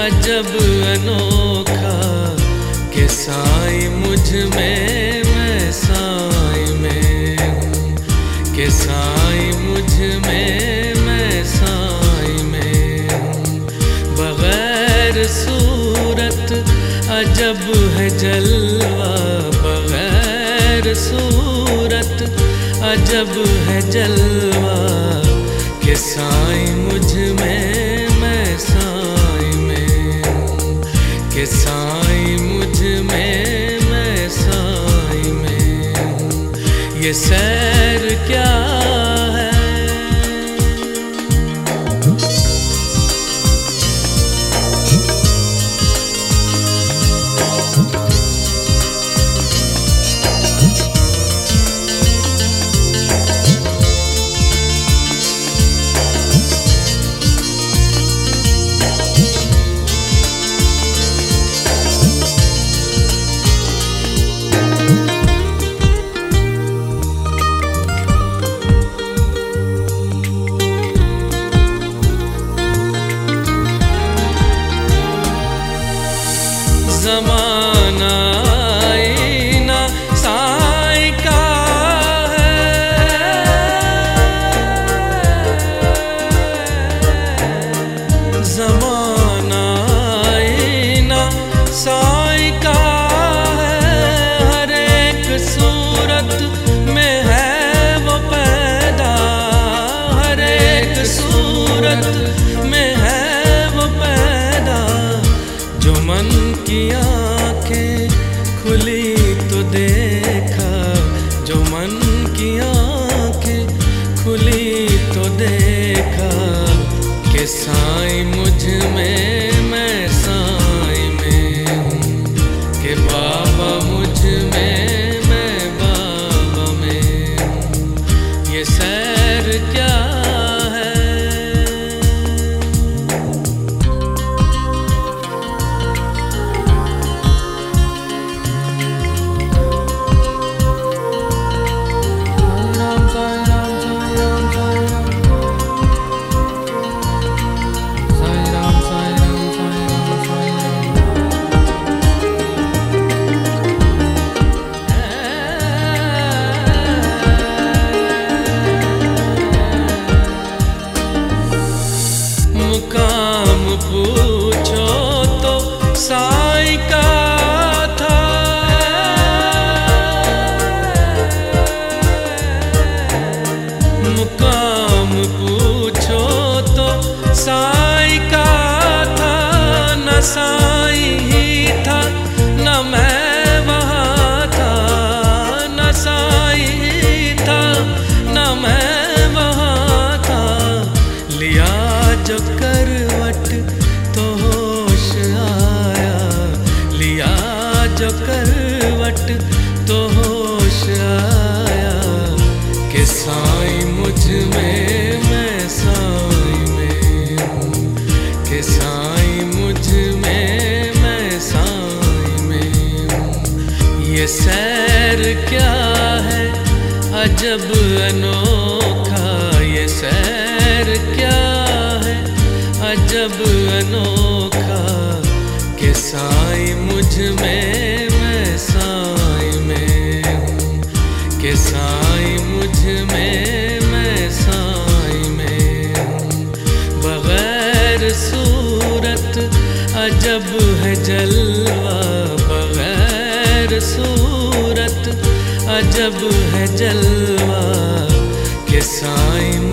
अजब अनोखा के साईं मुझ में, मैं साईं में हूँ। के साईं मुझ में, मैं साईं में हूँ। बगैर सूरत अजब है जलवा, बगैर सूरत अजब है जलवा। के साईं मुझ में, मैं साईं में हूँ। के साईं मुझ में, मैं साईं में हूँ। ये सैर क्या है? ज़माना आईना साईं का है, ज़माना आईना साईं का है। हर एक सूरत में है वो पैदा, हर एक सूरत में है वो पैदा। जो मन की आँखें खुली तो देखा, जो मन की आँखें खुली तो देखा। के साईं मुझ में, मैं साईं में हूँ। के बाबा मुझ में, मैं बाबा में हूँ। ये सैर क्या है? मुकाम पूछो तो साईं का था, मुकाम पूछो तो साईं का था। न साईं ही था, न मैं वहाँ था, न साईं ही था, न मैं वहाँ था। लिया जो करवट तो होश आया, लिया जो करवट तो होश आया। के साईं मुझ में, मैं साईं में हूँ। के साईं मुझ में, मैं साईं में हूँ। ये सैर क्या है? अजब अनोखा ये सैर क्या है? अजब अनोखा के साईं मुझ में, मैं साईं में हूँ। के साईं मुझ में, मैं साईं में हूँ। बगैर सूरत अजब है जलवा, बगैर सूरत अजब है जलवा। के साईं